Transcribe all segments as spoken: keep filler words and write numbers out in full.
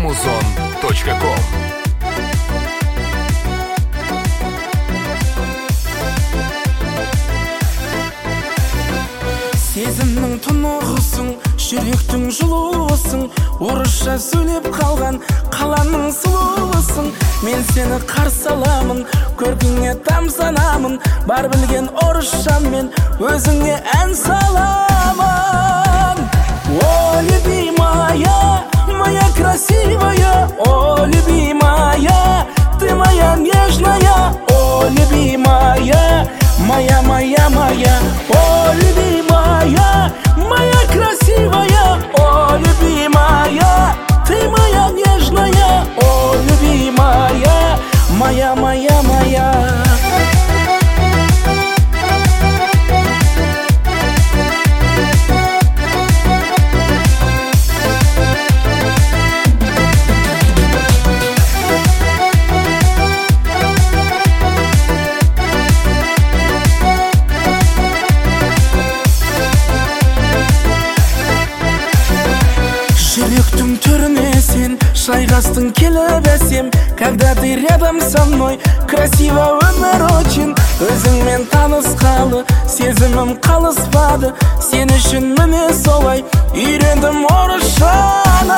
музон точка ком. Сезімнің тұнығысың, жүректің жылуысың, орысша сөйлеп қалған қаланың сұлуысың. Мен сені қарсы аламын, көркіңе тамсанамын, бар білген орысшаммен өзіңе ән саламын. О, любимая, моя красивая, о, любимая, ты моя нежная, о, любимая, моя, моя, моя, о, любимая, моя красивая, о, любимая, ты моя нежная, о, любимая, моя, моя, моя. Жүректің түріне сен шайқастың келіп әсем, когда ты рядом со мной, красиво өмір очень. Өзіңмен танысқалы сезімім қалыспады, сен үшін міне солай үйрендім орысшаны.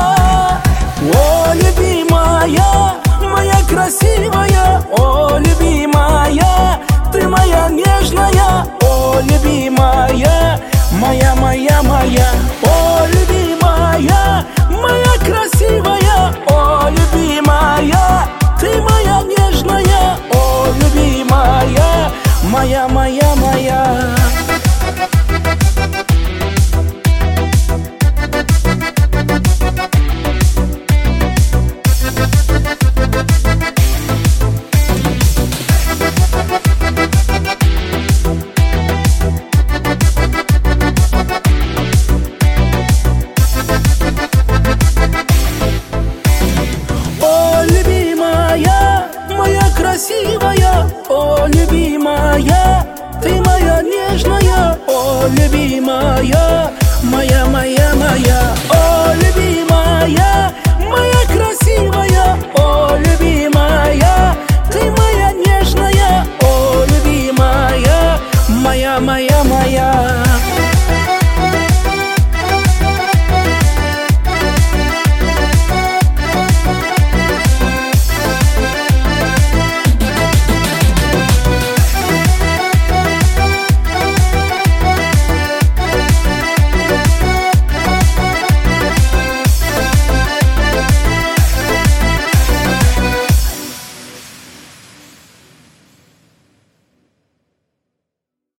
О, любимая, моя красивая, о, любимая, ты моя нежная, о, любимая, моя, моя, моя.